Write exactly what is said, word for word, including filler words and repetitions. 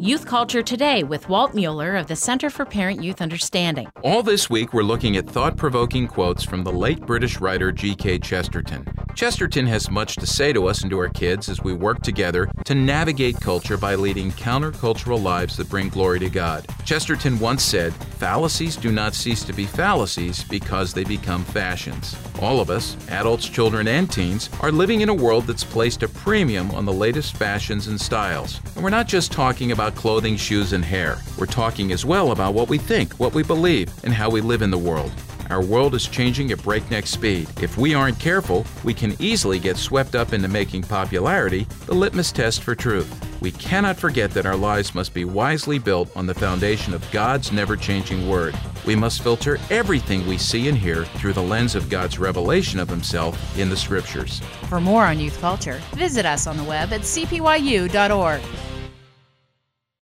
Youth Culture Today with Walt Mueller of the Center for Parent-Youth Understanding. All this week, we're looking at thought-provoking quotes from the late British writer G K Chesterton. Chesterton has much to say to us and to our kids as we work together to navigate culture by leading countercultural lives that bring glory to God. Chesterton once said, "Fallacies do not cease to be fallacies because they become fashions." All of us, adults, children, and teens, are living in a world that's placed a premium on the latest fashions and styles. And we're not just talking about clothing, shoes, and hair. We're talking as well about what we think, what we believe, and how we live in the world. Our world is changing at breakneck speed. If we aren't careful, we can easily get swept up into making popularity the litmus test for truth. We cannot forget that our lives must be wisely built on the foundation of God's never-changing Word. We must filter everything we see and hear through the lens of God's revelation of Himself in the Scriptures. For more on youth culture, visit us on the web at c p y u dot org.